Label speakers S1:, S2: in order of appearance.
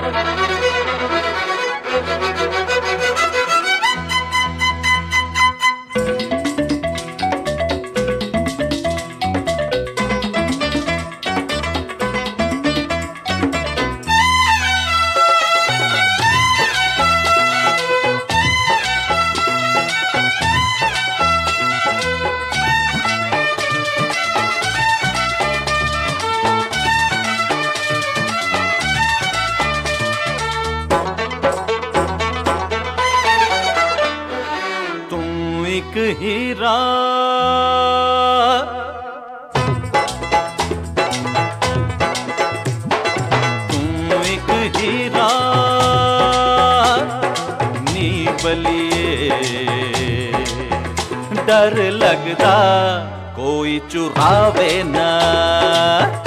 S1: एक हीरा तू एक हीरा नी बलिए डर लगदा कोई चुरावे ना।